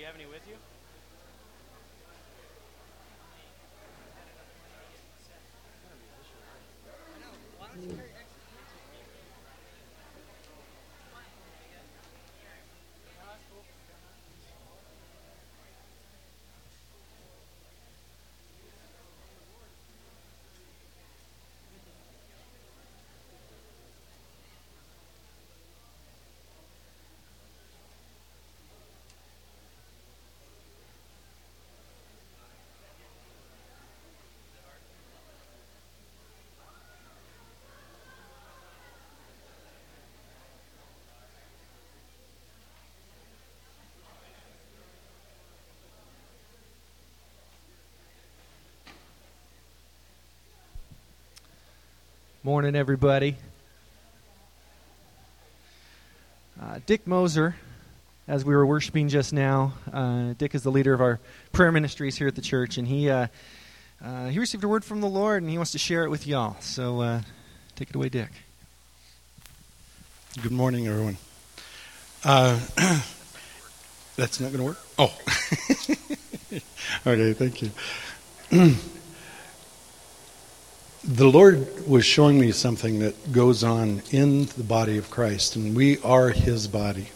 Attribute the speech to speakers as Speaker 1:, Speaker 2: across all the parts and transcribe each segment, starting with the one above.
Speaker 1: you have any with you?
Speaker 2: Morning, everybody. Dick Moser, as we were worshiping just now, Dick is the leader of our prayer ministries here at the church, and he received a word from the Lord, and he wants to share it with y'all. So take it away, Dick.
Speaker 3: Good morning, everyone. That's not going to work? Oh. Okay, thank you. The Lord was showing me something that goes on in the body of Christ, and we are His body.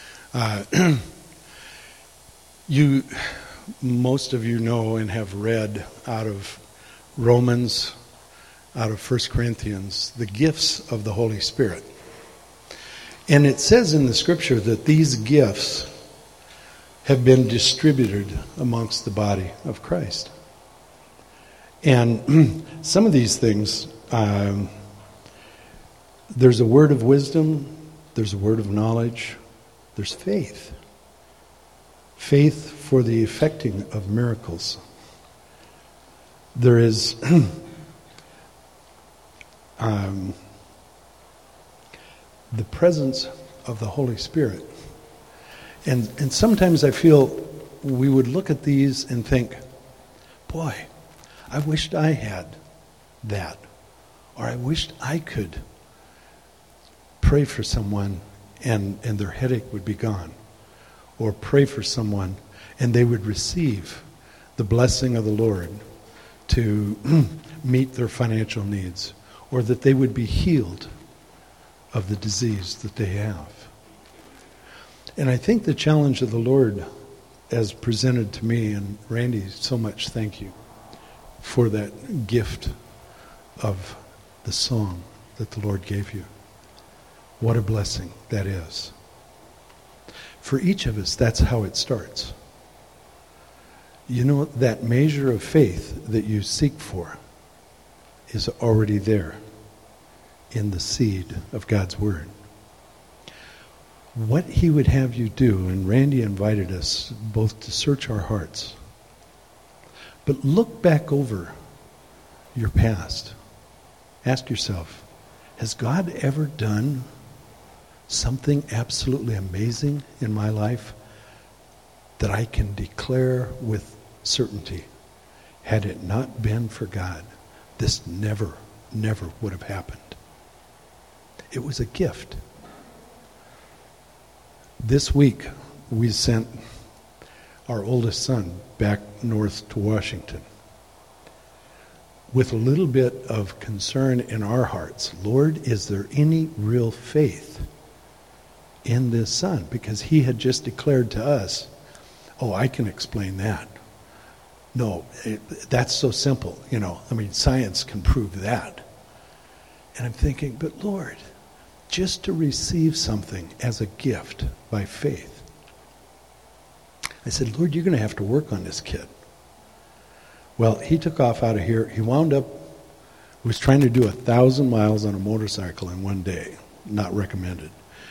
Speaker 3: Most of you know and have read out of Romans, out of 1 Corinthians, the gifts of the Holy Spirit. And it says in the Scripture that these gifts have been distributed amongst the body of Christ. And some of these things, there's a word of wisdom, there's a word of knowledge, there's faith. Faith for the effecting of miracles. There is the presence of the Holy Spirit. And sometimes I feel we would look at these and think, boy, I wished I had that. Or I wished I could pray for someone and their headache would be gone. Or pray for someone and they would receive the blessing of the Lord to meet their financial needs. Or that they would be healed of the disease that they have. And I think the challenge of the Lord as presented to me, and Randy, so much thank you for that gift of the song that the Lord gave you. What a blessing that is. For each of us, that's how it starts. You know, that measure of faith that you seek for is already there in the seed of God's Word. What He would have you do, and Randy invited us both to search our hearts, but look back over your past. Ask yourself, has God ever done something absolutely amazing in my life that I can declare with certainty? Had it not been for God, this never would have happened. It was a gift. This week, we sent our oldest son back north to Washington with a little bit of concern in our hearts. Lord, is there any real faith in this son? Because he had just declared to us, oh, I can explain that. No, that's so simple, science can prove that. And I'm thinking, but Lord, just to receive something as a gift by faith. I said, Lord, you're going to have to work on this kid. Well, he took off out of here. He was trying to do 1,000 miles on a motorcycle in one day. Not recommended.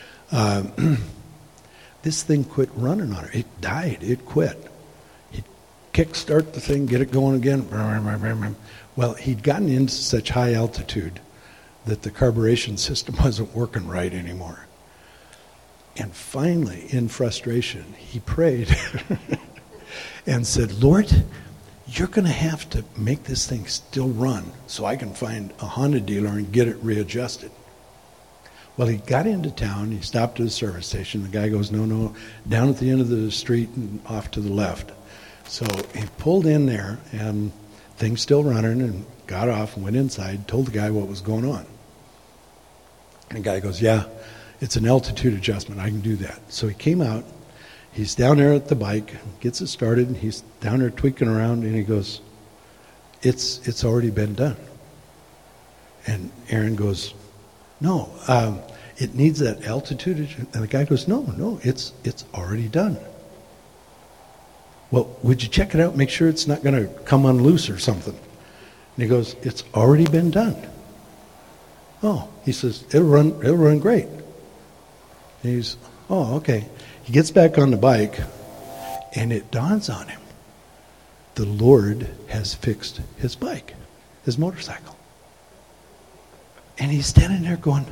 Speaker 3: This thing quit running on her. It died. It quit. He'd kickstart the thing, get it going again. Well, he'd gotten into such high altitude that the carburation system wasn't working right anymore. And finally, in frustration, he prayed and said, Lord, you're going to have to make this thing still run so I can find a Honda dealer and get it readjusted. Well, he got into town. He stopped at a service station. The guy goes, no, down at the end of the street and off to the left. So he pulled in there, and things still running, and got off and went inside, told the guy what was going on. And the guy goes, yeah, it's an altitude adjustment. I can do that. So he came out. He's down there at the bike, gets it started, and he's down there tweaking around, and he goes, it's already been done. And Aaron goes, no, it needs that altitude. And the guy goes, no, it's already done. Well, would you check it out, make sure it's not going to come unloose or something? And he goes, it's already been done. Oh, he says, it'll run great. And he's, oh, okay. He gets back on the bike, and it dawns on him. The Lord has fixed his bike, his motorcycle. And he's standing there going,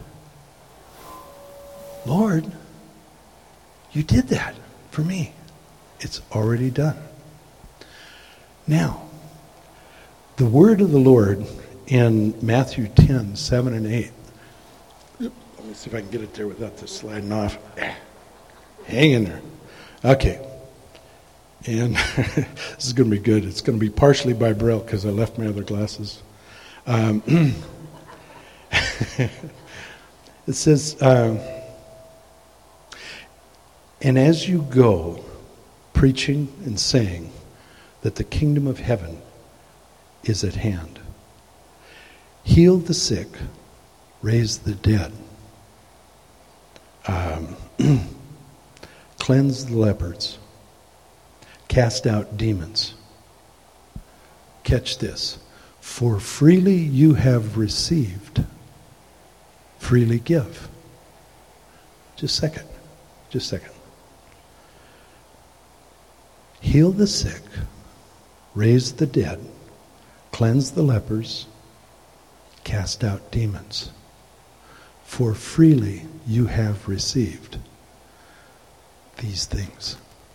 Speaker 3: Lord, you did that for me. It's already done. Now, the word of the Lord in Matthew 10, 7 and 8. Let me see if I can get it there without this sliding off. Hang in there. Okay. And this is going to be good. It's going to be partially by Braille because I left my other glasses. It says, and as you go, preaching and saying that the kingdom of heaven is at hand. Heal the sick, raise the dead, cleanse the lepers, cast out demons. Catch this. For freely you have received, freely give. Just a second. Heal the sick, raise the dead, cleanse the lepers, cast out demons. For freely you have received these things.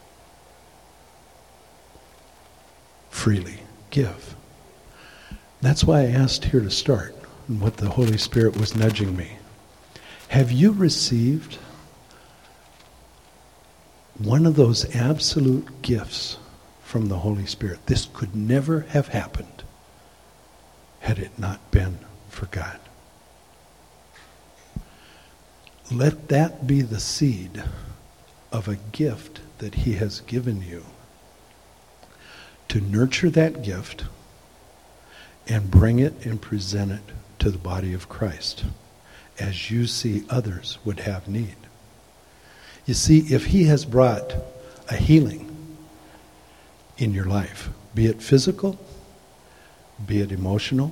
Speaker 3: Freely give. That's why I asked here to start, and what the Holy Spirit was nudging me. Have you received one of those absolute gifts from the Holy Spirit? This could never have happened had it not been for God. Let that be the seed of a gift that He has given you, to nurture that gift and bring it and present it to the body of Christ as you see others would have need. You see, if He has brought a healing in your life, be it physical, be it emotional,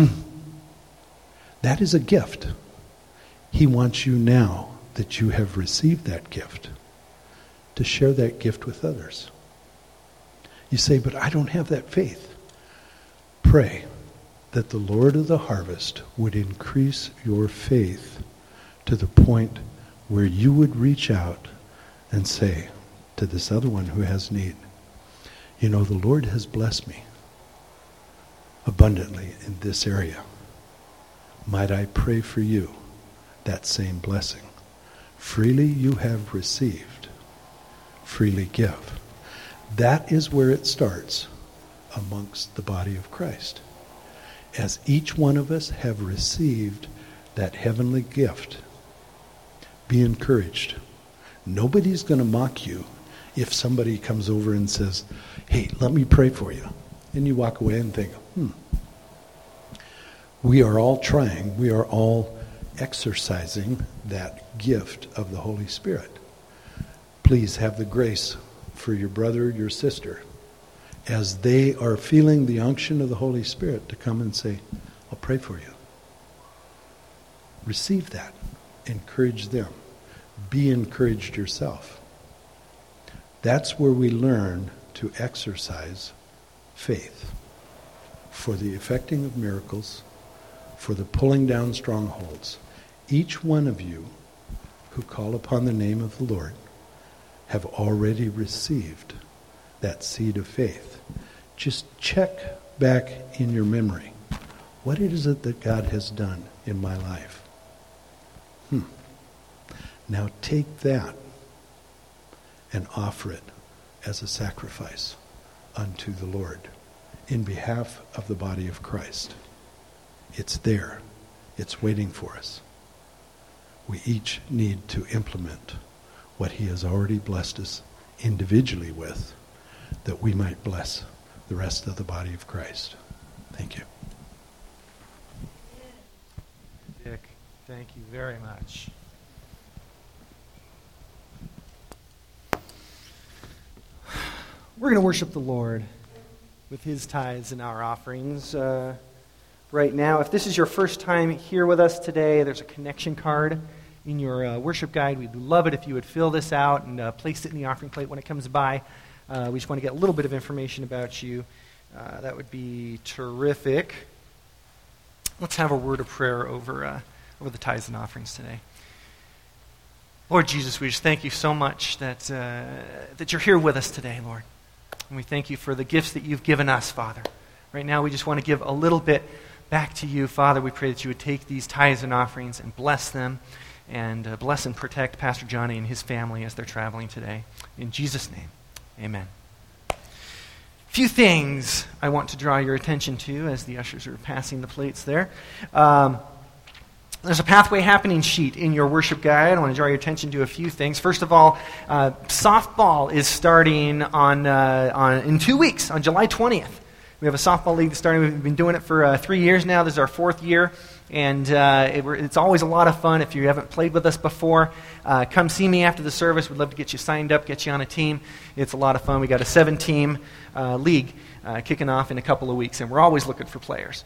Speaker 3: that is a gift. He wants you now that you have received that gift to share that gift with others. You say, but I don't have that faith. Pray that the Lord of the harvest would increase your faith to the point where you would reach out and say to this other one who has need, you know, the Lord has blessed me abundantly in this area. Might I pray for you that same blessing? Freely you have received, freely give. That is where it starts amongst the body of Christ. As each one of us have received that heavenly gift, be encouraged. Nobody's going to mock you if somebody comes over and says, hey, let me pray for you. And you walk away and think, we are all trying, we are all exercising that gift of the Holy Spirit. Please have the grace for your brother, your sister, as they are feeling the unction of the Holy Spirit, to come and say, I'll pray for you. Receive that. Encourage them. Be encouraged yourself. That's where we learn to exercise faith for the effecting of miracles, for the pulling down strongholds. Each one of you who call upon the name of the Lord have already received that seed of faith. Just check back in your memory. What is it that God has done in my life? Now take that and offer it as a sacrifice unto the Lord in behalf of the body of Christ. It's there. It's waiting for us. We each need to implement what he has already blessed us individually with, that we might bless the rest of the body of Christ. Thank you.
Speaker 2: Dick, thank you very much. We're going to worship the Lord with his tithes and our offerings right now. If this is your first time here with us today, there's a connection card in your worship guide. We'd love it if you would fill this out and place it in the offering plate when it comes by. We just want to get a little bit of information about you. That would be terrific. Let's have a word of prayer over the tithes and offerings today. Lord Jesus, we just thank you so much that you're here with us today, Lord. And we thank you for the gifts that you've given us, Father. Right now, we just want to give a little bit back to you, Father. We pray that you would take these tithes and offerings and bless them, and bless and protect Pastor Johnny and his family as they're traveling today. In Jesus' name, amen. A few things I want to draw your attention to as the ushers are passing the plates there. There's a pathway happening sheet in your worship guide. I want to draw your attention to a few things. First of all, softball is starting in 2 weeks, on July 20th. We have a softball league that's starting. We've been doing it for 3 years now. This is our 4th year, and it's always a lot of fun. If you haven't played with us before, come see me after the service. We'd love to get you signed up, get you on a team. It's a lot of fun. We got a 7-team league kicking off in a couple of weeks, and we're always looking for players.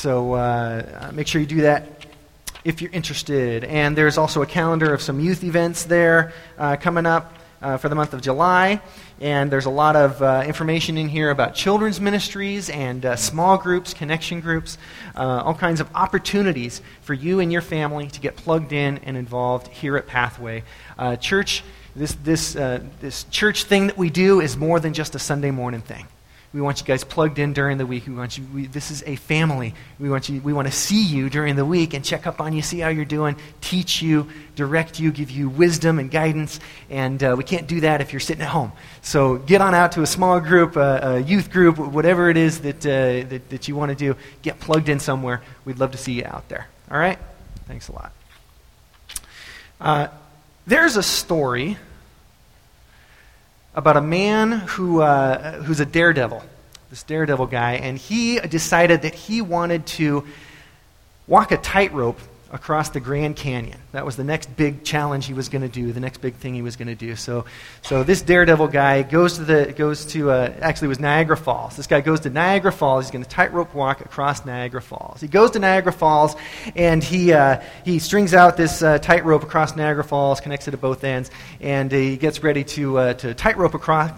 Speaker 2: So make sure you do that if you're interested. And there's also a calendar of some youth events there coming up for the month of July. And there's a lot of information in here about children's ministries and small groups, connection groups, all kinds of opportunities for you and your family to get plugged in and involved here at Pathway. Church, this church thing that we do is more than just a Sunday morning thing. We want you guys plugged in during the week. This is a family. We want to see you during the week and check up on you, see how you're doing, teach you, direct you, give you wisdom and guidance. And we can't do that if you're sitting at home. So get on out to a small group, a youth group, whatever it is that you want to do. Get plugged in somewhere. We'd love to see you out there. All right? Thanks a lot. There's a story about a man who's a daredevil, this daredevil guy, and he decided that he wanted to walk a tightrope across the Grand Canyon. That was the next big challenge he was going to do, the next big thing he was going to do. So this daredevil guy actually it was Niagara Falls. This guy goes to Niagara Falls. He's going to tightrope walk across Niagara Falls. He goes to Niagara Falls, and he strings out this tightrope across Niagara Falls, connects it to both ends, and he gets ready to tightrope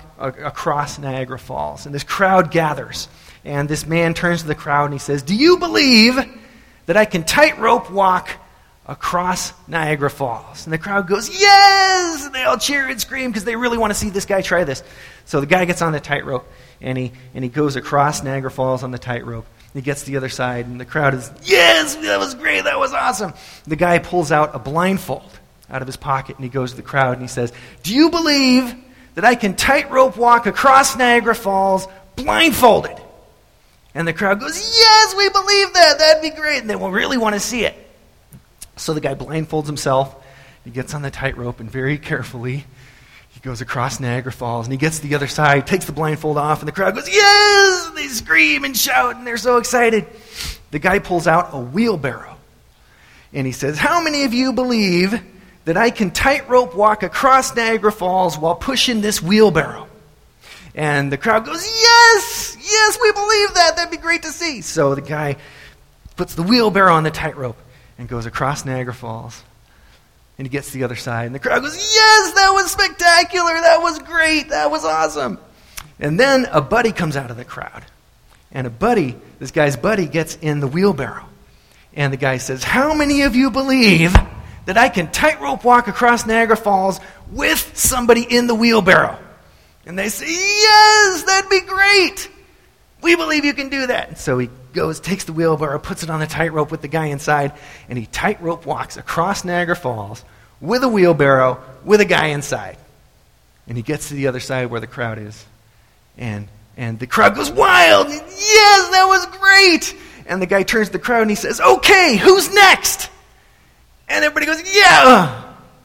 Speaker 2: across Niagara Falls. And this crowd gathers, and this man turns to the crowd and he says, "Do you believe that I can tightrope walk across Niagara Falls?" And the crowd goes, "Yes!" And they all cheer and scream because they really want to see this guy try this. So the guy gets on the tightrope, and he goes across Niagara Falls on the tightrope. He gets to the other side, and the crowd is, "Yes, that was great, that was awesome." The guy pulls out a blindfold out of his pocket, and he goes to the crowd, and he says, "Do you believe that I can tightrope walk across Niagara Falls blindfolded?" And the crowd goes, "Yes, we believe that. That'd be great." And they will really want to see it. So the guy blindfolds himself. He gets on the tightrope, and very carefully, he goes across Niagara Falls. And he gets to the other side, takes the blindfold off, and the crowd goes, "Yes!" And they scream and shout, and they're so excited. The guy pulls out a wheelbarrow. And he says, "How many of you believe that I can tightrope walk across Niagara Falls while pushing this wheelbarrow?" And the crowd goes, "Yes! Yes, we believe that. That'd be great to see." So the guy puts the wheelbarrow on the tightrope and goes across Niagara Falls. And he gets to the other side. And the crowd goes, "Yes, that was spectacular. That was great. That was awesome." And then a buddy comes out of the crowd. And this guy's buddy gets in the wheelbarrow. And the guy says, "How many of you believe that I can tightrope walk across Niagara Falls with somebody in the wheelbarrow?" And they say, "Yes, that'd be great. We believe you can do that." And so he goes, takes the wheelbarrow, puts it on the tightrope with the guy inside, and he tightrope walks across Niagara Falls with a wheelbarrow, with a guy inside. And he gets to the other side where the crowd is. And the crowd goes wild. Yes, that was great. And the guy turns to the crowd and he says, okay, who's next? And everybody goes, yeah.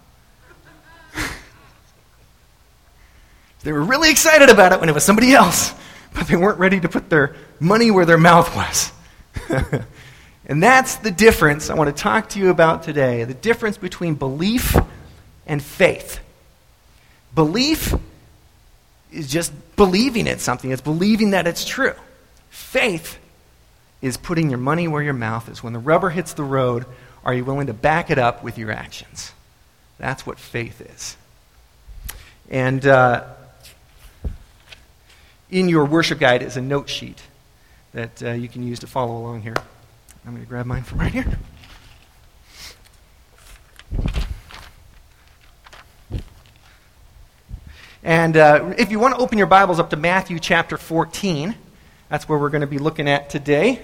Speaker 2: They were really excited about it when it was somebody else, but they weren't ready to put their money where their mouth was. And that's the difference I want to talk to you about today, the difference between belief and faith. Belief is just believing in something. It's believing that it's true. Faith is putting your money where your mouth is. When the rubber hits the road, are you willing to back it up with your actions? That's what faith is. And in your worship guide is a note sheet that you can use to follow along here. I'm going to grab mine from right here. And if you want to open your Bibles up to Matthew chapter 14, that's where we're going to be looking at today.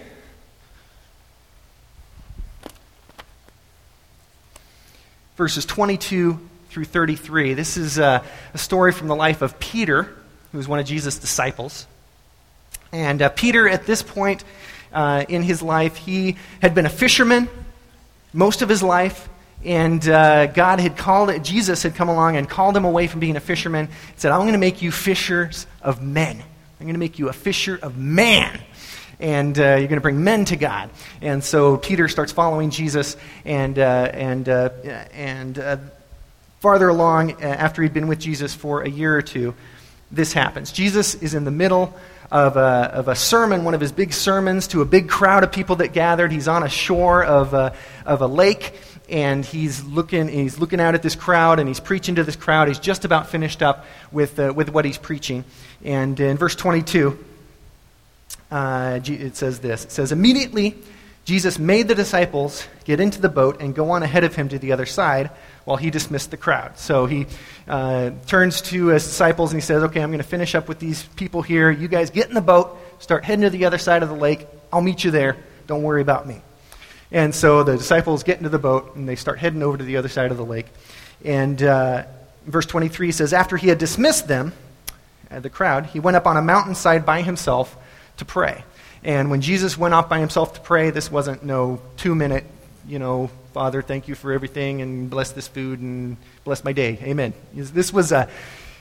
Speaker 2: Verses 22 through 33. This is a story from the life of Peter, who was one of Jesus' disciples. And Peter, at this point in his life, he had been a fisherman most of his life. And Jesus had come along and called him away from being a fisherman. He said, I'm going to make you fishers of men. I'm going to make you a fisher of man. And you're going to bring men to God. And so Peter starts following Jesus. And farther along, after he'd been with Jesus for a year or two, this happens. Jesus is in the middle of a sermon, one of his big sermons, to a big crowd of people that gathered. He's on a shore of a lake. And he's looking out at this crowd, and he's preaching to this crowd. He's just about finished up with what he's preaching. And in verse 22, it says this. It says, immediately Jesus made the disciples get into the boat and go on ahead of him to the other side while he dismissed the crowd. So he turns to his disciples and he says, okay, I'm going to finish up with these people here. You guys get in the boat, start heading to the other side of the lake. I'll meet you there. Don't worry about me. And so the disciples get into the boat, and they start heading over to the other side of the lake. And verse 23 says, after he had dismissed them, the crowd, he went up on a mountainside by himself to pray. And when Jesus went up by himself to pray, this wasn't no 2-minute, Father, thank you for everything, and bless this food, and bless my day. Amen. This was a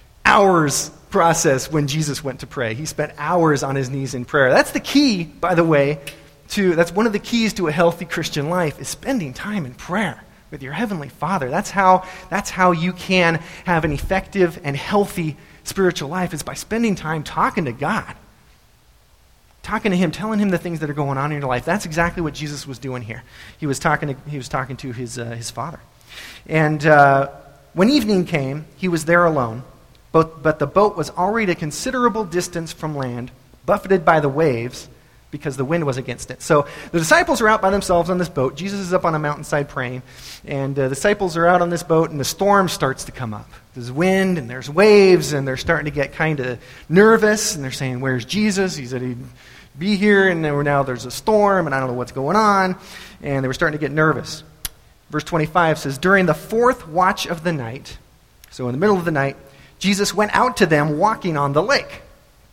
Speaker 2: hours process when Jesus went to pray. He spent hours on his knees in prayer. That's the key, by the way, that's one of the keys to a healthy Christian life, is spending time in prayer with your Heavenly Father. That's how you can have an effective and healthy spiritual life, is by spending time talking to God. Talking to Him, telling Him the things that are going on in your life. That's exactly what Jesus was doing here. He was talking to his Father. And when evening came, He was there alone, but the boat was already a considerable distance from land, buffeted by the waves, because the wind was against it. So the disciples are out by themselves on this boat. Jesus is up on a mountainside praying, and the disciples are out on this boat, and the storm starts to come up. There's wind, and there's waves, and they're starting to get kind of nervous, and they're saying, where's Jesus? He said he'd be here, and now there's a storm, and I don't know what's going on, and they were starting to get nervous. Verse 25 says, during the 4th watch of the night, so in the middle of the night, Jesus went out to them walking on the lake.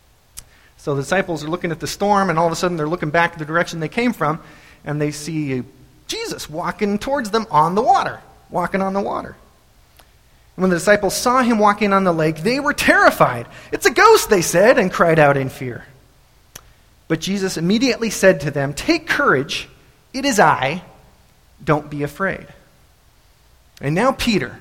Speaker 2: So the disciples are looking at the storm, and all of a sudden they're looking back the direction they came from, and they see Jesus walking towards them on the water, walking on the water. And when the disciples saw him walking on the lake, they were terrified. It's a ghost, they said, and cried out in fear. But Jesus immediately said to them, take courage, it is I, don't be afraid. And now Peter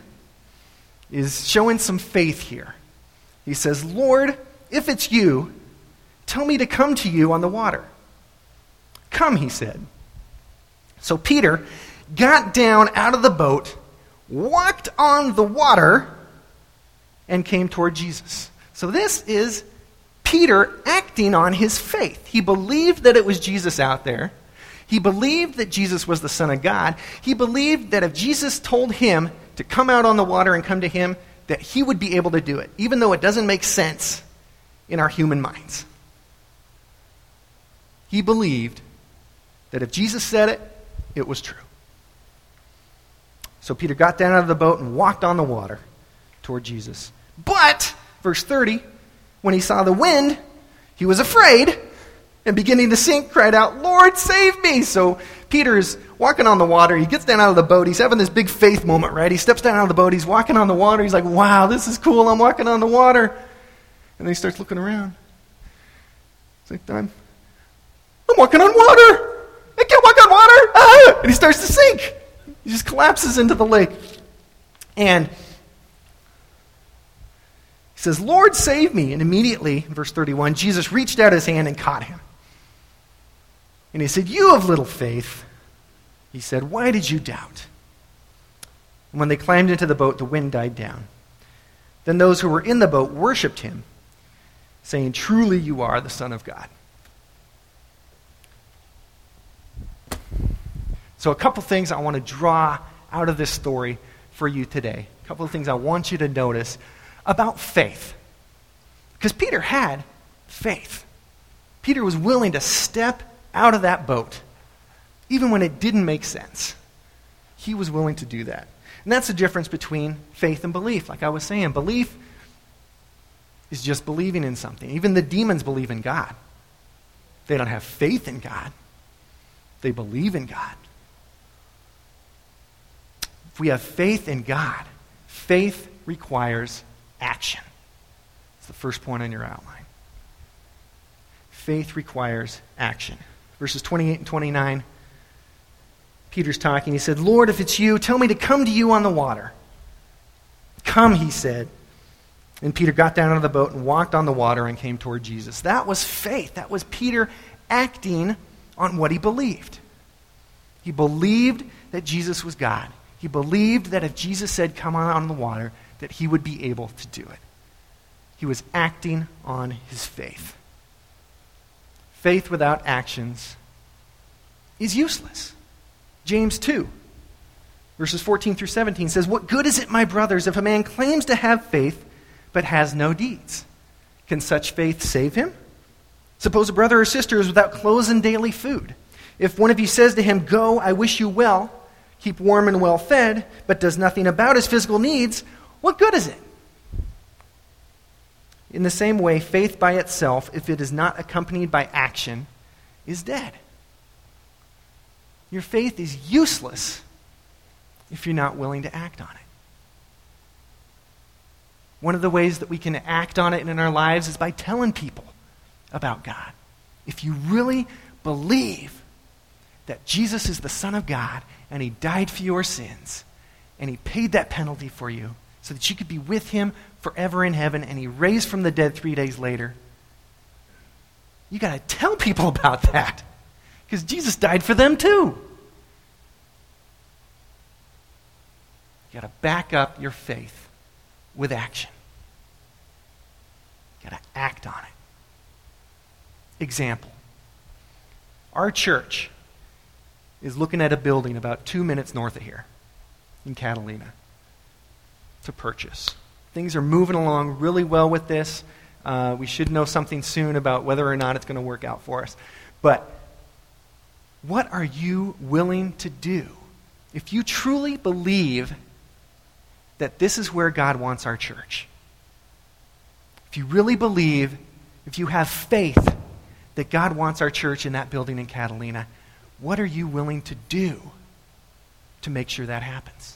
Speaker 2: is showing some faith here. He says, Lord, if it's you, tell me to come to you on the water. Come, he said. So Peter got down out of the boat, walked on the water, and came toward Jesus. So this is Peter acting on his faith. He believed that it was Jesus out there. He believed that Jesus was the Son of God. He believed that if Jesus told him to come out on the water and come to him, that he would be able to do it, even though it doesn't make sense in our human minds. He believed that if Jesus said it, it was true. So Peter got down out of the boat and walked on the water toward Jesus. But, verse 30, when he saw the wind, he was afraid, and beginning to sink, cried out, "Lord, save me!" So Peter's walking on the water. He gets down out of the boat. He's having this big faith moment, right? He steps down out of the boat. He's walking on the water. He's like, wow, this is cool. I'm walking on the water. And then he starts looking around. He's like, I'm walking on water. I can't walk on water. Ah! And he starts to sink. He just collapses into the lake. And he says, "Lord, save me." And immediately, verse 31, Jesus reached out his hand and caught him. And he said, "You of little faith," he said, "why did you doubt?" And when they climbed into the boat, the wind died down. Then those who were in the boat worshipped him, saying, "Truly you are the Son of God." So a couple things I want to draw out of this story for you today. A couple of things I want you to notice about faith. Because Peter had faith. Peter was willing to step out of that boat, even when it didn't make sense. He was willing to do that. And that's the difference between faith and belief. Like I was saying, belief is just believing in something. Even the demons believe in God. They don't have faith in God. They believe in God. If we have faith in God, faith requires action. It's the first point on your outline. Faith requires action. Verses 28 and 29, Peter's talking. He said, "Lord, if it's you, tell me to come to you on the water." "Come," he said. And Peter got down out of the boat and walked on the water and came toward Jesus. That was faith. That was Peter acting on what he believed. He believed that Jesus was God. He believed that if Jesus said, "Come on the water," that he would be able to do it. He was acting on his faith. Faith without actions is useless. James 2, verses 14 through 17 says, "What good is it, my brothers, if a man claims to have faith but has no deeds? Can such faith save him? Suppose a brother or sister is without clothes and daily food. If one of you says to him, 'Go, I wish you well, keep warm and well fed,' but does nothing about his physical needs, what good is it? In the same way, faith by itself, if it is not accompanied by action, is dead." Your faith is useless if you're not willing to act on it. One of the ways that we can act on it in our lives is by telling people about God. If you really believe that Jesus is the Son of God and he died for your sins and he paid that penalty for you so that you could be with him forever in heaven, and he raised from the dead 3 days later, you got to tell people about that, because Jesus died for them too. You got to back up your faith with action. You got to act on it. Example. Our church is looking at a building about 2 minutes north of here in Catalina to purchase. Things are moving along really well with this. We should know something soon about whether or not it's going to work out for us. But what are you willing to do if you truly believe that this is where God wants our church? If you really believe, if you have faith that God wants our church in that building in Catalina, what are you willing to do to make sure that happens?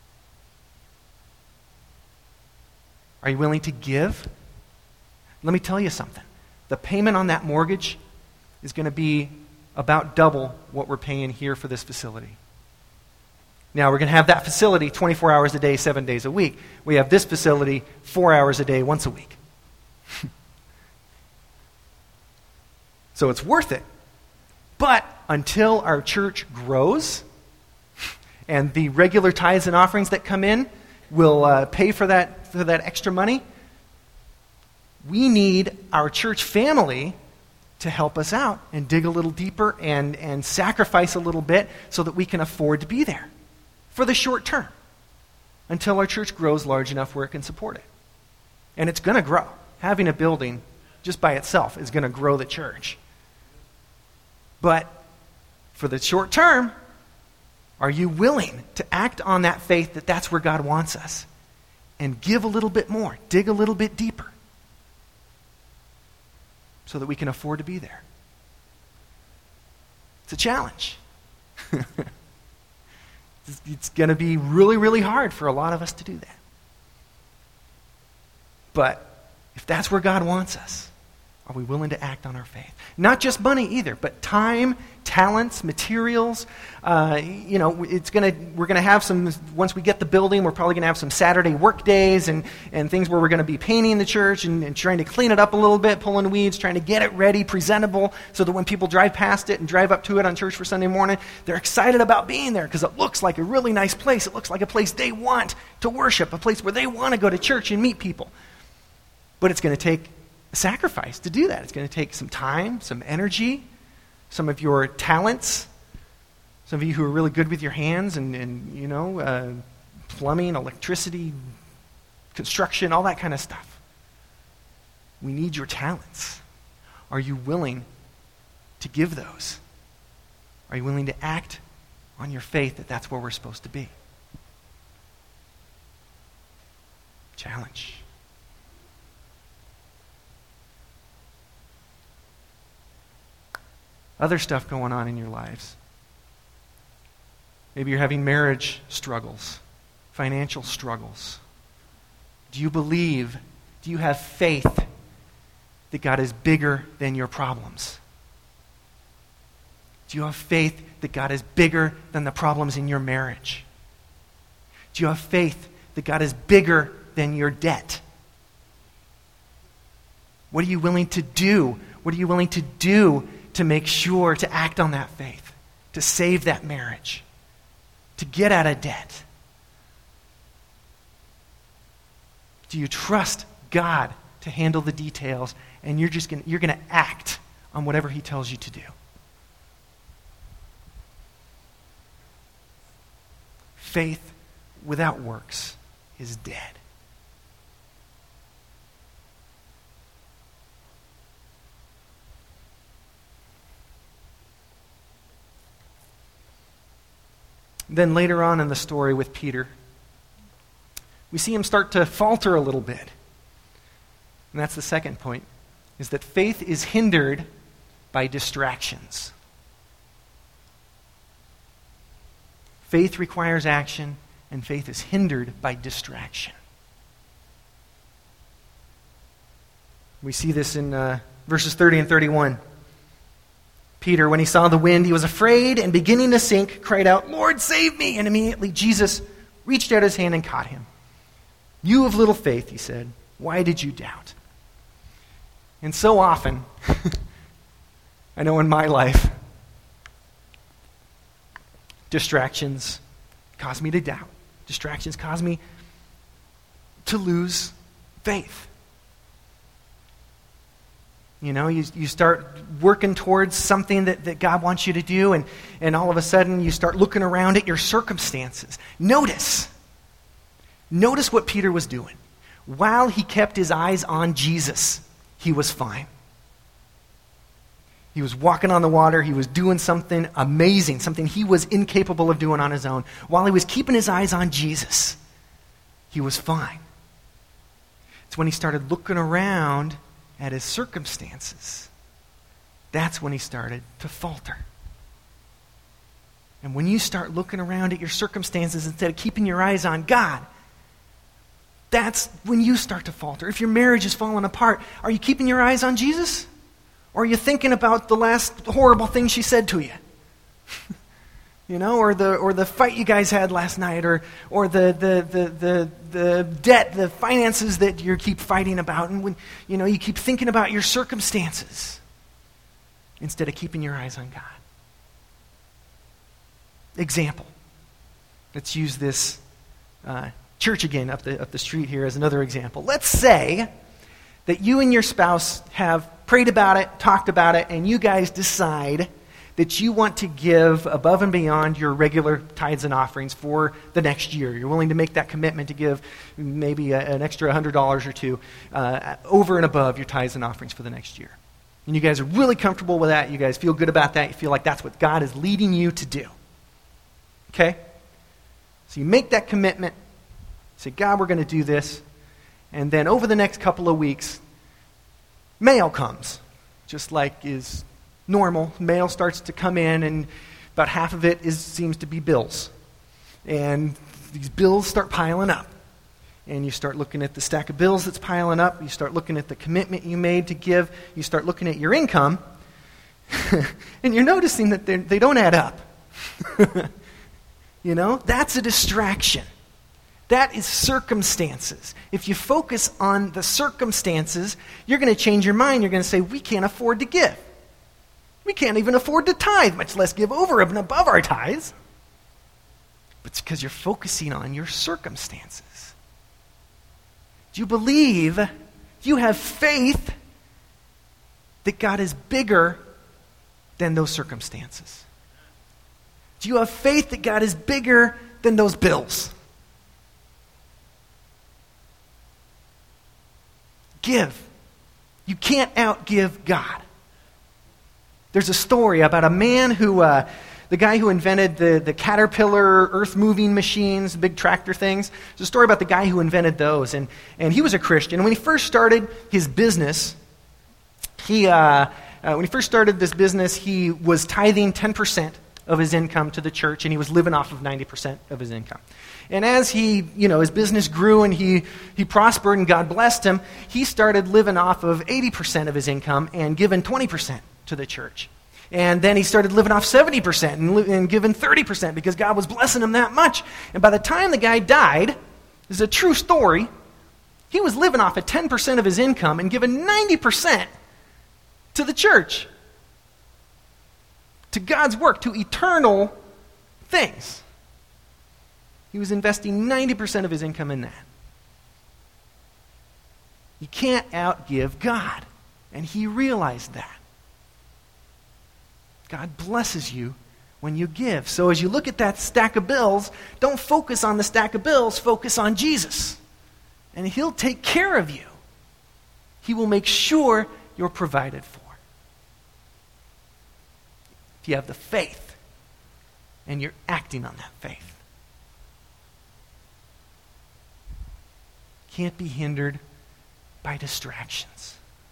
Speaker 2: Are you willing to give? Let me tell you something. The payment on that mortgage is going to be about double what we're paying here for this facility. Now, we're going to have that facility 24 hours a day, 7 days a week. We have this facility 4 hours a day, once a week. So it's worth it. But until our church grows and the regular tithes and offerings that come in will pay for that extra money, we need our church family to help us out and dig a little deeper and sacrifice a little bit so that we can afford to be there for the short term until our church grows large enough where it can support it. And it's going to grow. Having a building just by itself is going to grow the church. But for the short term, Are you willing to act on that faith that that's where God wants us? And give a little bit more, dig a little bit deeper, so that we can afford to be there. It's a challenge. It's going to be really, really hard for a lot of us to do that. But if that's where God wants us, are we willing to act on our faith? Not just money either, but time, talents, materials. We're going to have some, once we get the building, we're probably going to have some Saturday work days and things where we're going to be painting the church and trying to clean it up a little bit, pulling weeds, trying to get it ready, presentable, so that when people drive past it and drive up to it on church for Sunday morning, they're excited about being there because it looks like a really nice place. It looks like a place they want to worship, a place where they want to go to church and meet people. But it's going to take a sacrifice to do that. It's going to take some time, some energy, some of your talents. Some of you who are really good with your hands and plumbing, electricity, construction, all that kind of stuff. We need your talents. Are you willing to give those? Are you willing to act on your faith that that's where we're supposed to be? Challenge. Other stuff going on in your lives. Maybe you're having marriage struggles, financial struggles. Do you have faith that God is bigger than your problems? Do you have faith that God is bigger than the problems in your marriage? Do you have faith that God is bigger than your debt? What are you willing to do? What are you willing to do to make sure to act on that faith, to save that marriage, to get out of debt? Do you trust God to handle the details, and you're going to act on whatever He tells you to do? Faith without works is dead. Then later on in the story with Peter, we see him start to falter a little bit. And that's the second point, is that faith is hindered by distractions. Faith requires action, and faith is hindered by distraction. We see this in verses 30 and 31. Peter, when he saw the wind, he was afraid, and beginning to sink, cried out, "Lord, save me!" And immediately Jesus reached out his hand and caught him. "You of little faith," he said, "why did you doubt?" And so often, I know in my life, distractions cause me to doubt. Distractions cause me to lose faith. You know, you start working towards something that God wants you to do, and all of a sudden you start looking around at your circumstances. Notice what Peter was doing. While he kept his eyes on Jesus, he was fine. He was walking on the water. He was doing something amazing, something he was incapable of doing on his own. While he was keeping his eyes on Jesus, he was fine. It's when he started looking around at his circumstances, that's when he started to falter. And when you start looking around at your circumstances instead of keeping your eyes on God, that's when you start to falter. If your marriage is falling apart, are you keeping your eyes on Jesus? Or are you thinking about the last horrible thing she said to you? You know, or the fight you guys had last night, or the debt, the finances that you keep fighting about, and when you keep thinking about your circumstances instead of keeping your eyes on God. Example. Let's use this church again up the street here as another example. Let's say that you and your spouse have prayed about it, talked about it, and you guys decide that you want to give above and beyond your regular tithes and offerings for the next year. You're willing to make that commitment to give maybe an extra $100 or two over and above your tithes and offerings for the next year. And you guys are really comfortable with that. You guys feel good about that. You feel like that's what God is leading you to do. Okay? So you make that commitment. Say, God, we're going to do this. And then over the next couple of weeks, mail comes, just like is normal. Mail starts to come in, and about half of it seems to be bills. And these bills start piling up. And you start looking at the stack of bills that's piling up. You start looking at the commitment you made to give. You start looking at your income. And you're noticing that they don't add up. You know, that's a distraction. That is circumstances. If you focus on the circumstances, you're going to change your mind. You're going to say, we can't afford to give. We can't even afford to tithe, much less give over and above our tithes. But it's because you're focusing on your circumstances. Do you believe, do you have faith that God is bigger than those circumstances? Do you have faith that God is bigger than those bills? Give. You can't outgive God. There's a story about a man who, the guy who invented the Caterpillar earth-moving machines, big tractor things. There's a story about the guy who invented those, and he was a Christian. And when he first started his business, he was tithing 10% of his income to the church, and he was living off of 90% of his income. And as his business grew and he prospered and God blessed him, he started living off of 80% of his income and giving 20% to the church. And then he started living off 70% and giving 30% because God was blessing him that much. And by the time the guy died, this is a true story, he was living off of 10% of his income and giving 90% to the church, to God's work, to eternal things. He was investing 90% of his income in that. You can't outgive God. And he realized that. God blesses you when you give. So as you look at that stack of bills, don't focus on the stack of bills, focus on Jesus. And he'll take care of you. He will make sure you're provided for. If you have the faith and you're acting on that faith. Can't be hindered by distractions.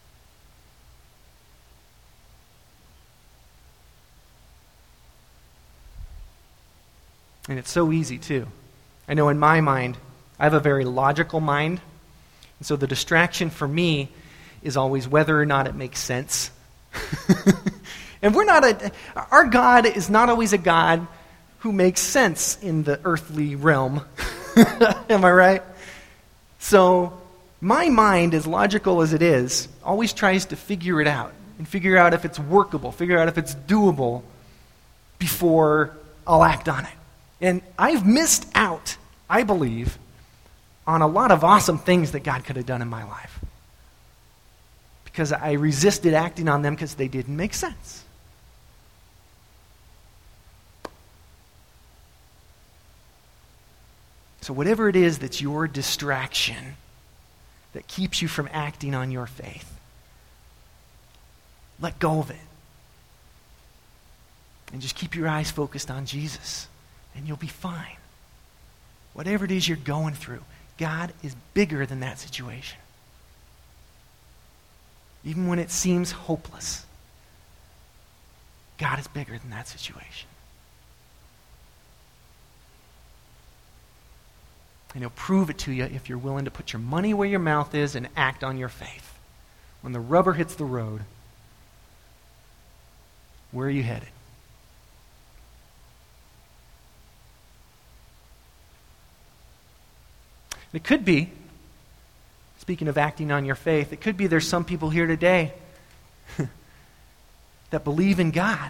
Speaker 2: And it's so easy, too. I know in my mind, I have a very logical mind. And so the distraction for me is always whether or not it makes sense. And our God is not always a God who makes sense in the earthly realm. Am I right? So my mind, as logical as it is, always tries to figure it out and figure out if it's workable, figure out if it's doable before I'll act on it. And I've missed out, I believe, on a lot of awesome things that God could have done in my life. Because I resisted acting on them because they didn't make sense. So whatever it is that's your distraction that keeps you from acting on your faith, let go of it. And just keep your eyes focused on Jesus, and you'll be fine. Whatever it is you're going through, God is bigger than that situation. Even when it seems hopeless, God is bigger than that situation. And he'll prove it to you if you're willing to put your money where your mouth is and act on your faith. When the rubber hits the road, where are you headed? It could be, speaking of acting on your faith, it could be there's some people here today that believe in God,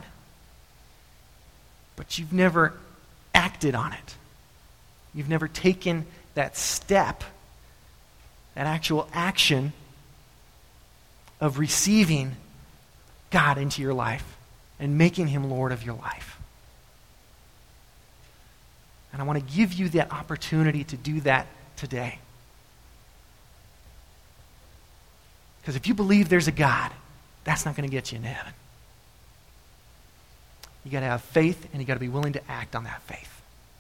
Speaker 2: but you've never acted on it. You've never taken that step, that actual action of receiving God into your life and making him Lord of your life. And I want to give you that opportunity to do that today. Because if you believe there's a God, that's not going to get you into heaven. You got to have faith, and you got to be willing to act on that faith.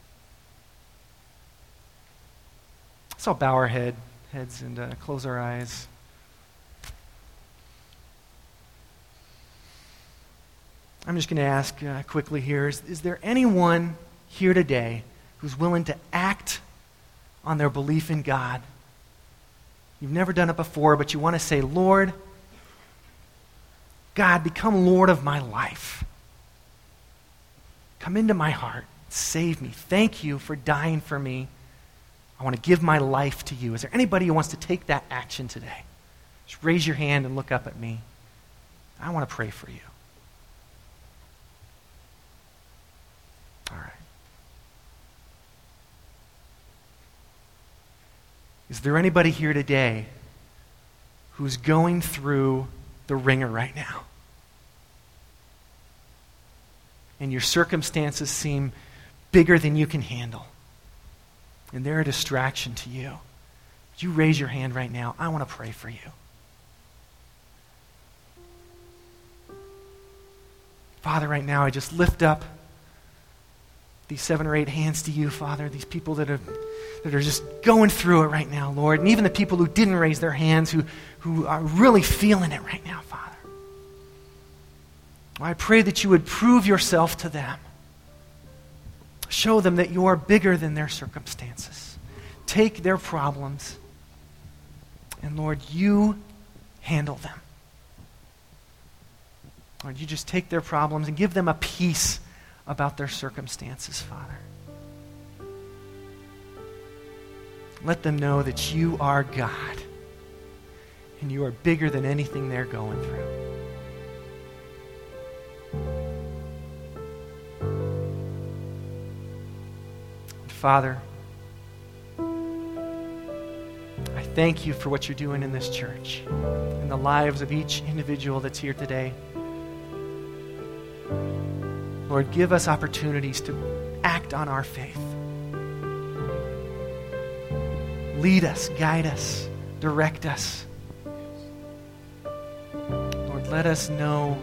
Speaker 2: Let's all bow our heads and close our eyes. I'm just going to ask quickly here, is there anyone here today who's willing to act on their belief in God? You've never done it before, but you want to say, Lord, God, become Lord of my life. Come into my heart. Save me. Thank you for dying for me. I want to give my life to you. Is there anybody who wants to take that action today? Just raise your hand and look up at me. I want to pray for you. All right. Is there anybody here today who's going through the ringer right now? And your circumstances seem bigger than you can handle. And they're a distraction to you. Would you raise your hand right now? I want to pray for you. Father, right now I just lift up these 7 or 8 hands to you, Father, these people that are just going through it right now, Lord, and even the people who didn't raise their hands, who are really feeling it right now, Father. I pray that you would prove yourself to them. Show them that you are bigger than their circumstances. Take their problems, and Lord, you handle them. Lord, you just take their problems and give them a peace about their circumstances, Father. Let them know that you are God and you are bigger than anything they're going through. And Father, I thank you for what you're doing in this church and the lives of each individual that's here today. Lord, give us opportunities to act on our faith. Lead us, guide us, direct us. Lord, let us know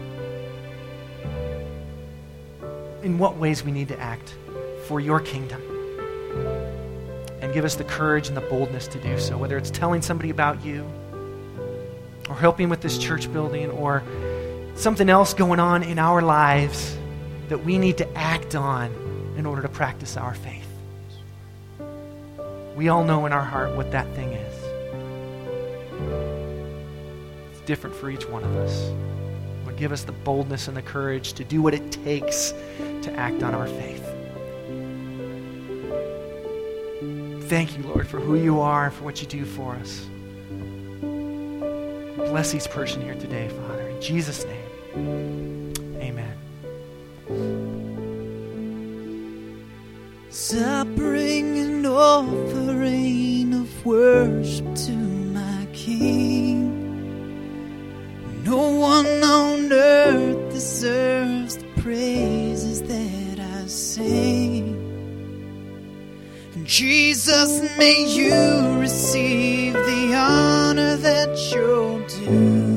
Speaker 2: in what ways we need to act for your kingdom. And give us the courage and the boldness to do so, whether it's telling somebody about you or helping with this church building or something else going on in our lives that we need to act on in order to practice our faith. We all know in our heart what that thing is. It's different for each one of us. Lord, give us the boldness and the courage to do what it takes to act on our faith. Thank you, Lord, for who you are and for what you do for us. Bless each person here today, Father. In Jesus' name, amen.
Speaker 1: I bring an offering of worship to my King. No one on earth deserves the praises that I sing. And Jesus, may you receive the honor that you're due.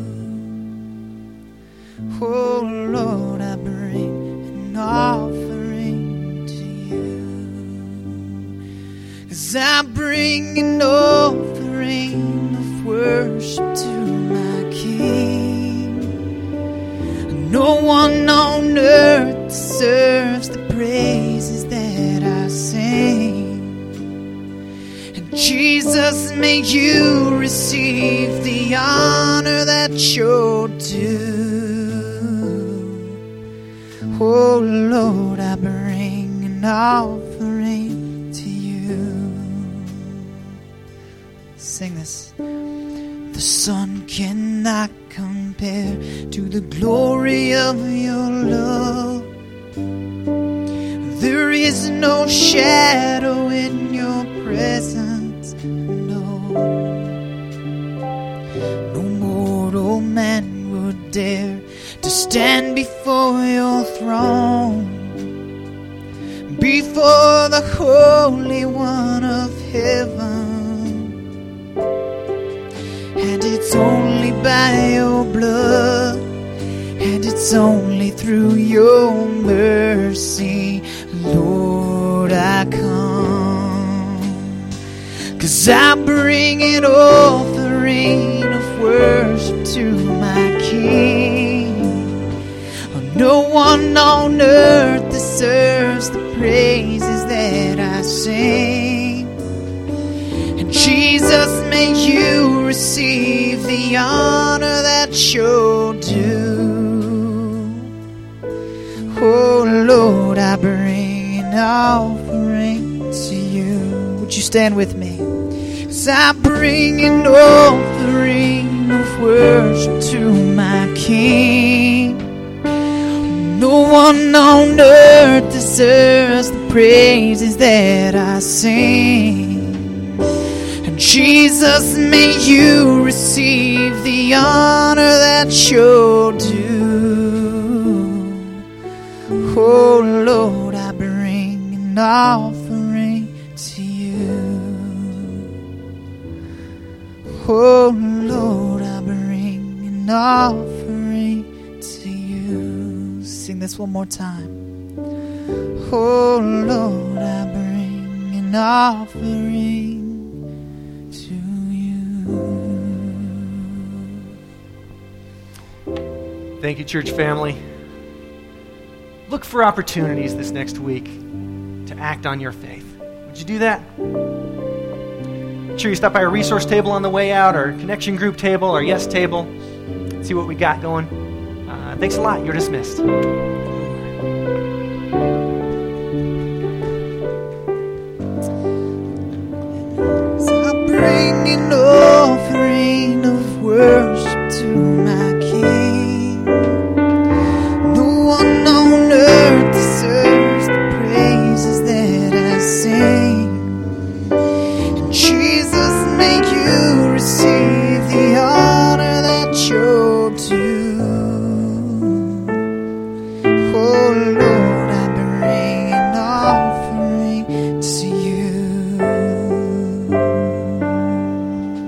Speaker 1: Oh Lord, I bring an offering to you. 'Cause I bring an offering of worship to my King. No one on earth deserves the praises that I sing. And Jesus, may you receive the honor that you're due. Oh Lord, I bring an offering to you. Sing this. The sun cannot compare to the glory of your love. There is no shadow in your presence, no. No mortal man would dare to stand before your throne, before the Holy One of heaven. And it's only by your blood, and it's only through your mercy, Lord, I come. 'Cause I bring an offering of worship to my King. Oh, no one on earth deserves the praises that I sing. And Jesus, may you receive the honor that you're due. Oh Lord, I bring an offering to you. Would you stand with me? 'Cause I bring an offering of worship to my King. No one on earth deserves the praises that I sing. And Jesus, may you receive the honor that you're due. Oh Lord, I bring an offering to you. Oh Lord, I bring an offering to you. Sing this one more time. Oh Lord, I bring an offering to you.
Speaker 2: Thank you, church family. Look for opportunities this next week to act on your faith. Would you do that? Make sure you stop by our resource table on the way out, our connection group table, our yes table. See what we got going. Thanks a lot. You're dismissed.
Speaker 1: I bring an offering of worship to my King. No one on earth deserves the praises that I sing. And Jesus, may you receive the honor that you're due. Oh Lord, I bring an offering to you.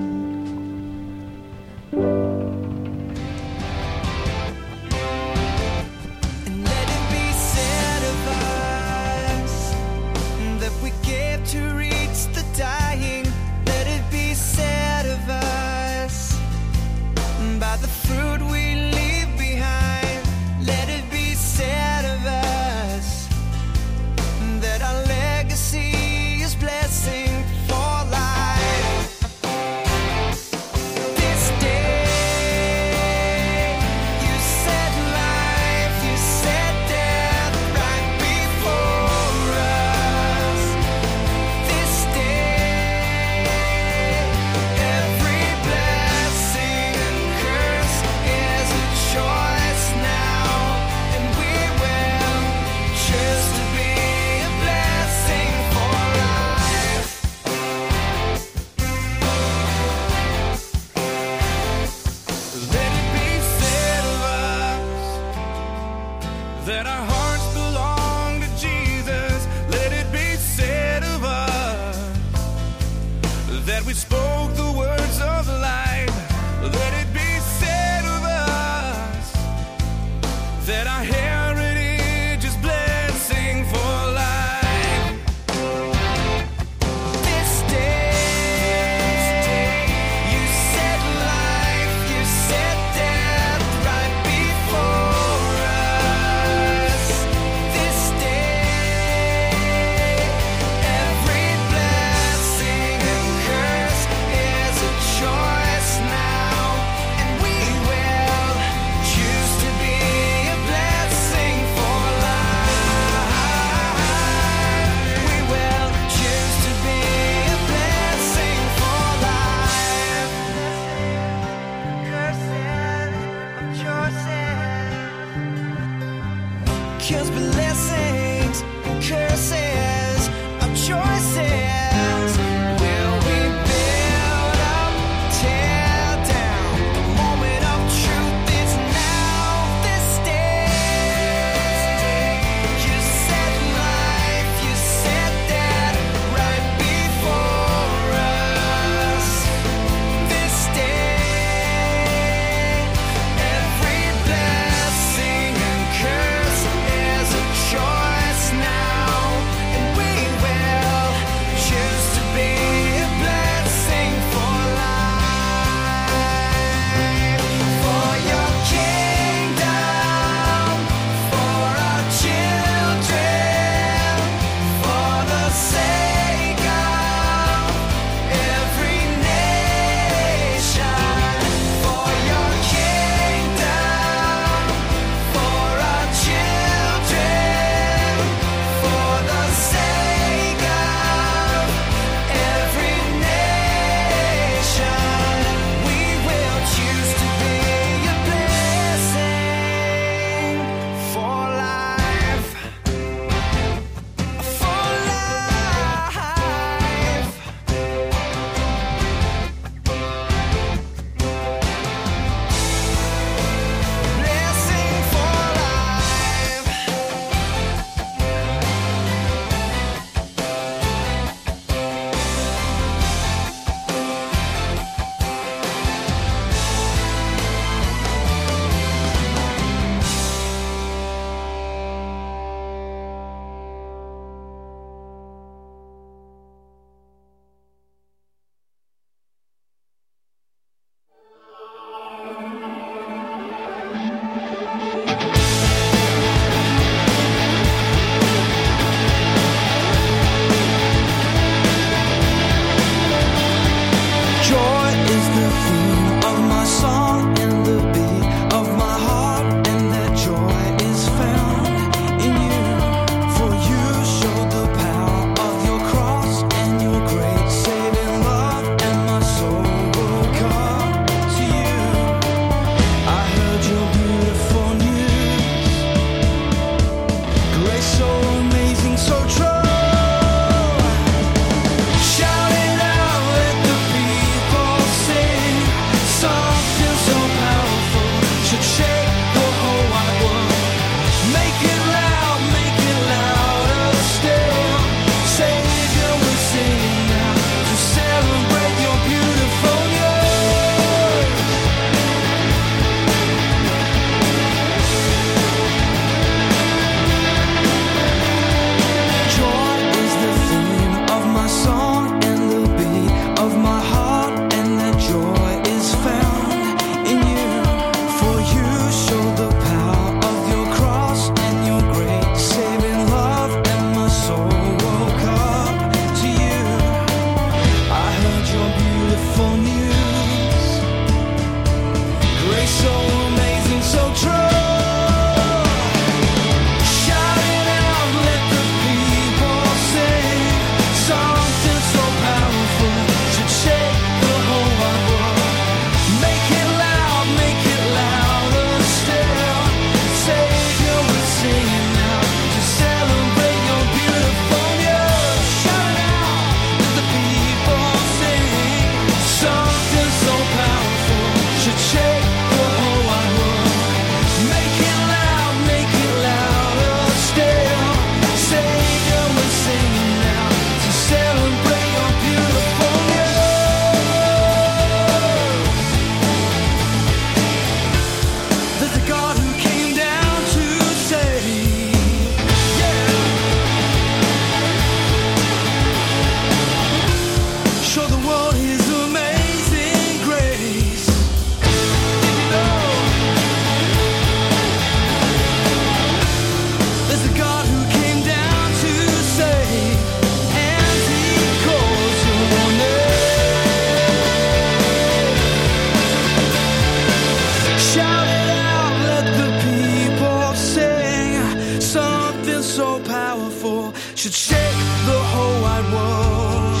Speaker 1: should shake the whole wide world.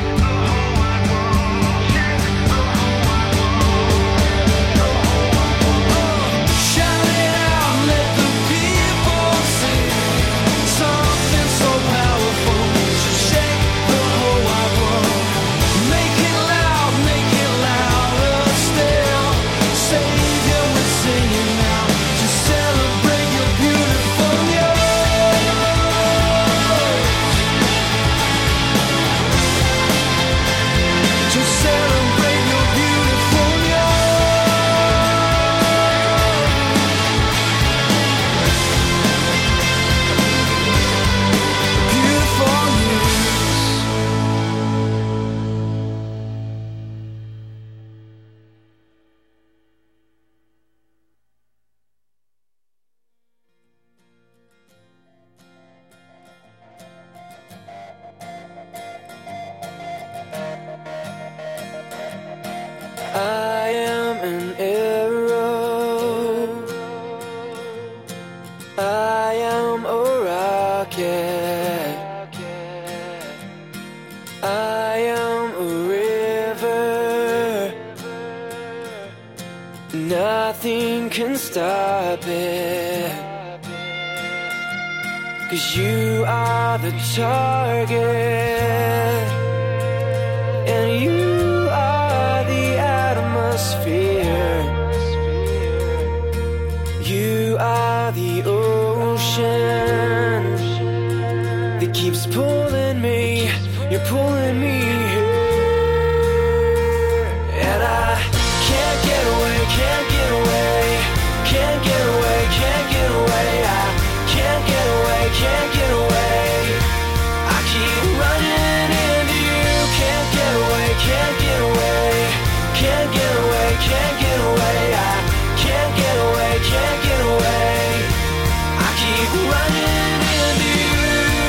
Speaker 1: Shout it out, let the people sing. Something so powerful should shake the whole wide world. Make it louder still. Savior, we're singing now to celebrate your beautiful news. To celebrate your beautiful news. Beautiful news. I am an arrow. I am a rocket. I am a river. Nothing can stop it. 'Cause you are the target. And you are the atmosphere. You are the ocean that keeps pulling me. You're pulling me here. And I can't get away, can't get away, can't get away, can't get away. I can't get away, can't get away. I keep running into you. Can't get away, can't get away, can't get away, can't get away. I can't get away, can't get away. I keep running into you.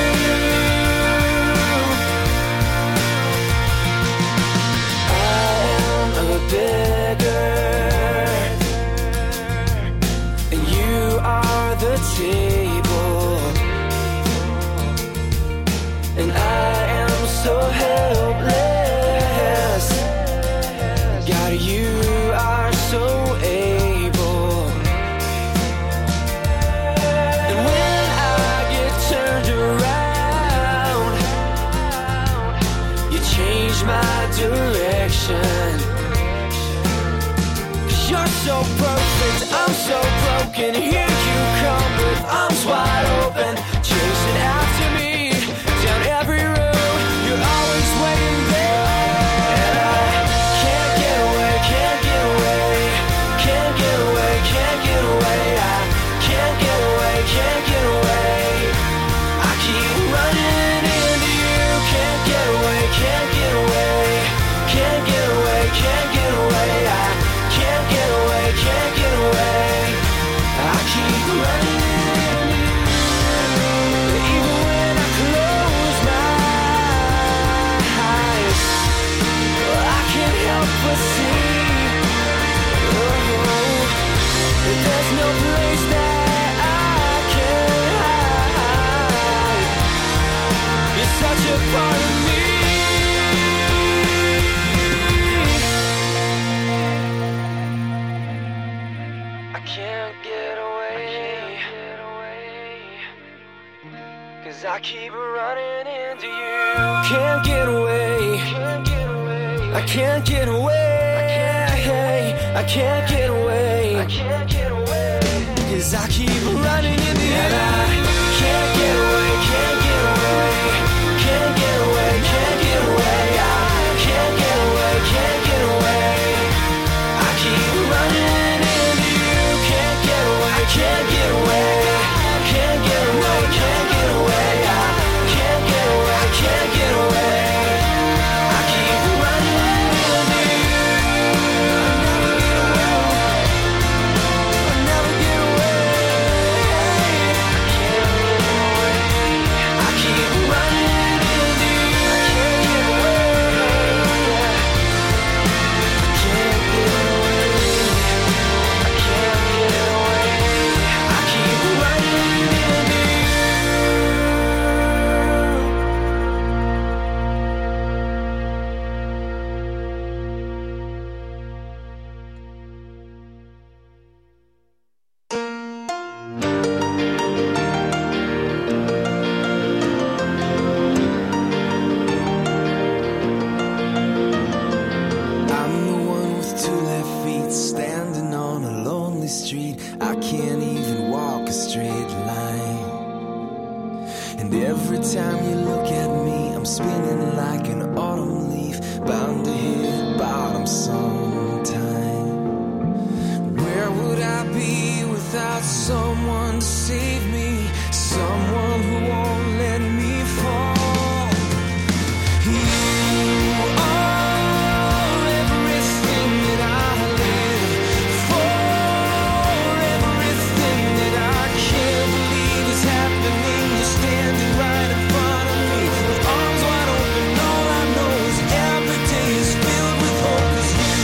Speaker 1: I am a beggar, and you are the table. And I am so helpless. God, you are so able. And when I get turned around, you change my direction. 'Cause you're so perfect, I'm so broken. Here you come with arms wide open, chasing after me down every road. You're always waiting there. And I can't get away, can't get away, can't get away, can't get away. I can't get away, can't get away. I keep running into you. Can't get away, can't get away, can't get away, can't get away. I can't get away, can't get away. I keep running into you. Even when I close my eyes, I can't help but see. There's no place that I can hide. You're such a part of me. I can't get away. 'Cause I keep running into you. Can't get away. I can't get away. I can't get away. 'Cause I keep running into you. And I can't get away, can't get away, can't get away, can't get away. I can't get away, can't get away. I keep running into you. Can't get away, can't get away, can't get away, can't get away. I can't get away, can't get away. I keep running into you. I'll never get away. time you look at me, I'm spinning like an autumn leaf, bound to hit bottom sometime. Where would I be without someone to save me? Someone who won't let me fall. You are everything that I live for, everything that I can't believe is happening. You're standing right in front of me, with arms wide open. All I know is every day is filled with hope, 'cause you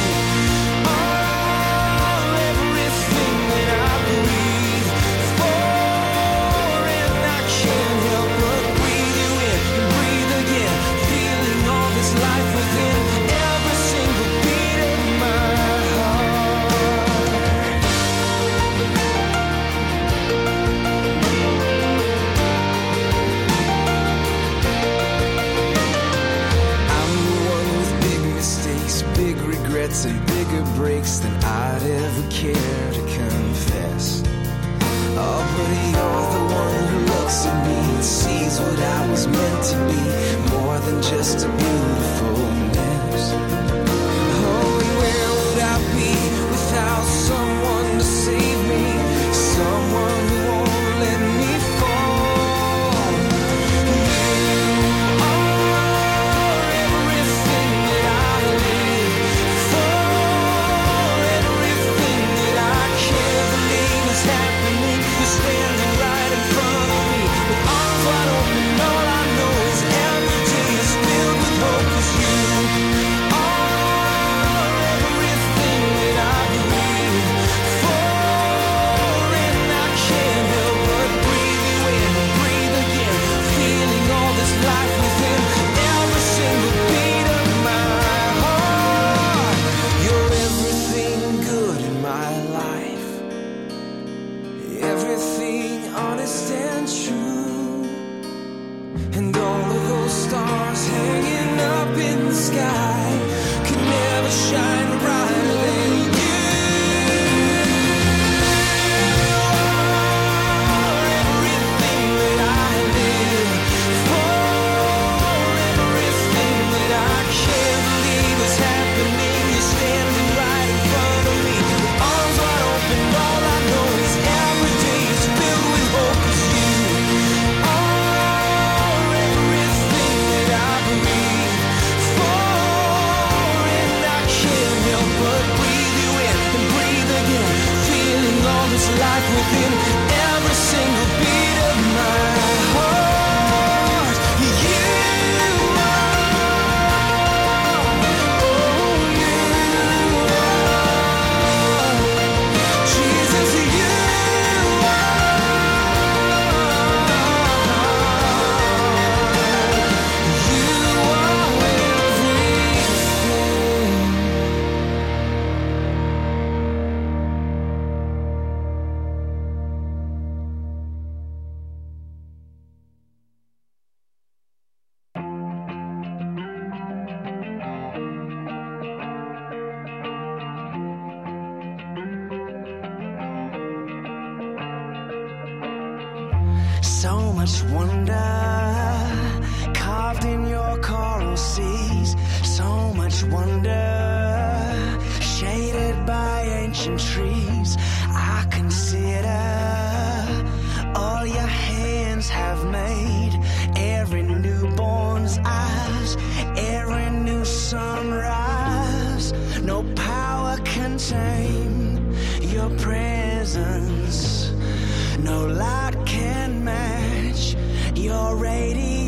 Speaker 1: are everything that I breathe for, and I can't help but breathe you in and breathe again, feeling all this life within every single beat of my heart. I'm the one with big mistakes, big regrets, and bigger breaks than I'd ever care to confess. Oh, but you're the one who looks at me and sees what I was meant to be, more than just a beautiful mess. Oh, and where would I be without someone to save me? Someone who won't let me fall. You are everything that I live for, everything that I can't believe is happening. You're standing right in front of me, with arms wide open. All I know is every day is filled with hope, 'cause you are everything that I breathe for, and I can't help but breathe you in and breathe again, feeling all this life within every single beat of my heart. You're everything good in my life, everything honest and true, and all of those stars hanging up in the sky could never shine brighter than you. Are everything that I live for, everything that I can't believe is happening. You're standing right in front of me, with arms wide open. All I know is every day is filled with hope, 'cause you are everything that I breathe for, and I can't help but breathe you in and breathe again, feeling all this life within every single beat of my heart. You are, oh you are, Jesus, you are so much wonder carved in your coral seas, so much wonder shaded by ancient trees. I consider all your hands have made, every newborn's eyes, every new sunrise. No power can tame your presence, no light can match your radiance.